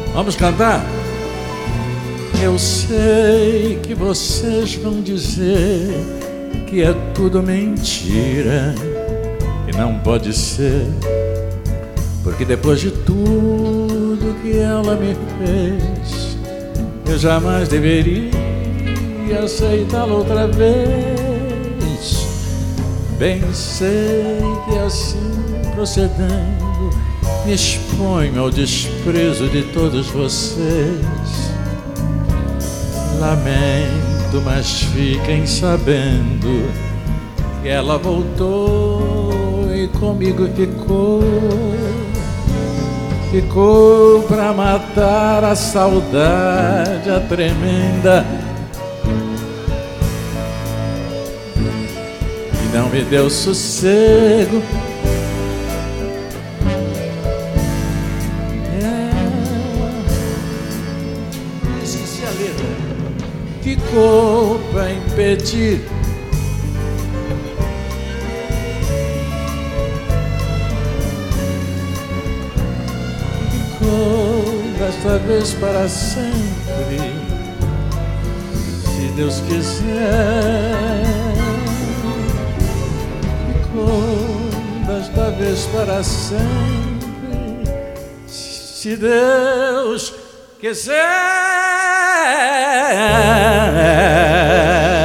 Vamos cantar? Eu sei que vocês vão dizer que é tudo mentira, que não pode ser, porque depois de tudo que ela me fez, eu jamais deveria aceitá-la outra vez. Bem sei que assim procedendo me exponho ao desprezo de todos vocês. Lamento, mas fiquem sabendo que ela voltou e comigo ficou. Ficou pra matar a saudade, a tremenda, e não me deu sossego. Esqueci a letra. Ficou pra impedir desta vez para sempre, se Deus quiser. Ficou desta vez para sempre, se Deus quiser.